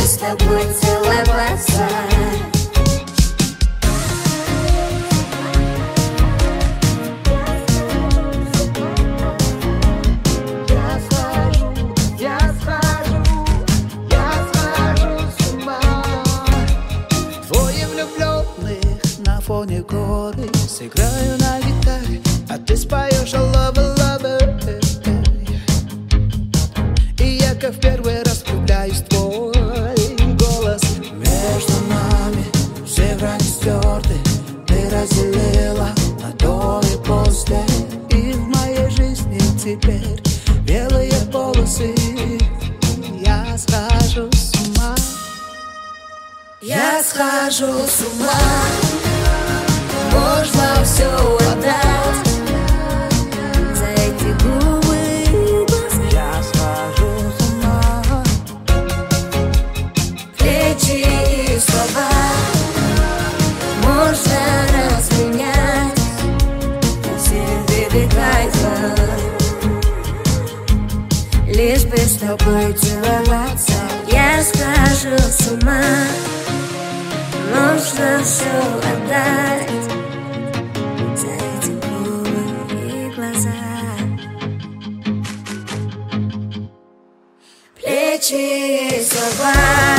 с тобой целоваться. На фоне горы сыграю на гитаре, а ты споешь I love it, love it. И я как в первый раз влюбляюсь в твой голос. Между нами все грани стерты, ты разделила на до и после. И в моей жизни теперь белые полосы. Я схожу с ума. Я схожу с ума. Можно все отдать за эти губы и глаза. Я схожу с ума. Плечи и слова можно разменять на все виды кайфа, лишь бы с тобой целоваться. Я схожу с ума. Можно все отдать за эти губы и глаза. Плечи и слова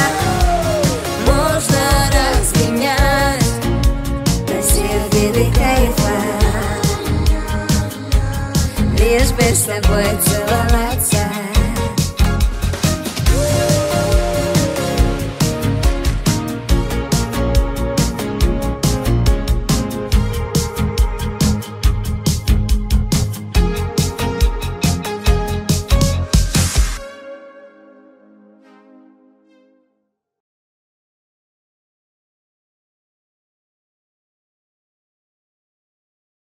можно разменять на все виды кайфа, лишь бы с тобой целоваться.